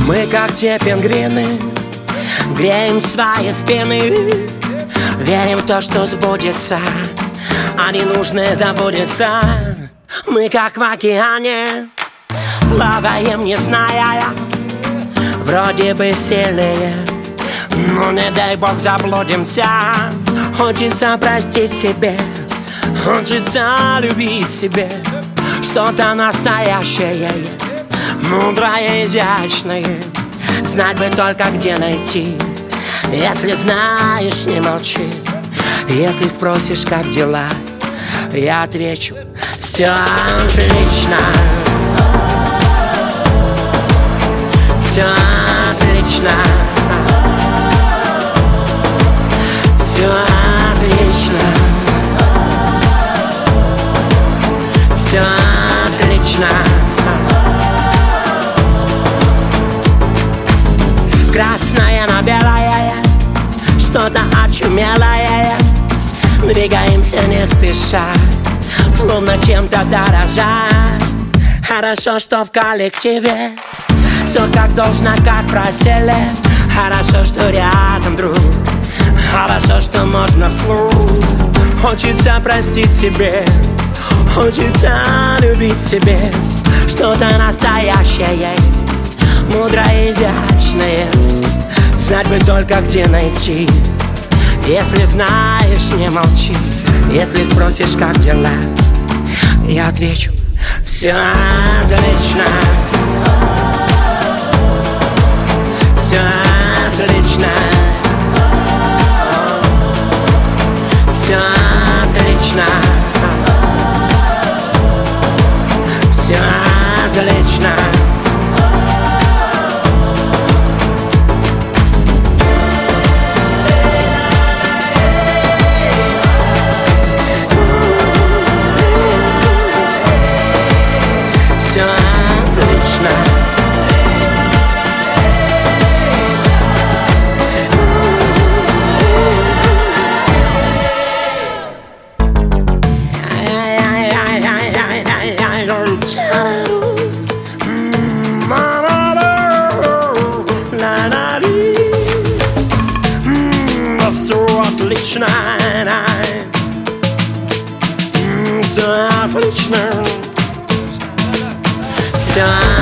Мы как те пингвины, греем свои спины, верим в то, что сбудется, а ненужное забудется. Мы как в океане, плаваем, не зная, вроде бы сильные, но не дай бог заблудимся. Хочется простить себе, хочется любить себе что-то настоящее, мудрое, изящное. Знать бы только, где найти. Если знаешь, не молчи. Если спросишь, как дела, я отвечу: все отлично. Все отлично. Все отлично. Все отлично. Красное на белое, что-то очумелое. Двигаемся не спеша, словно чем-то дорожа. Хорошо, что в коллективе все как должно, как просили. Хорошо, что рядом друг, хорошо, что можно вслух. Хочется простить себе, хочется любить себе что-то настоящее, мудрое, изящное. Знать бы только, где найти. Если знаешь, не молчи. Если спросишь, как дела, я отвечу: все отлично. Все отлично. Все отлично. Все отлично. Все отлично. Все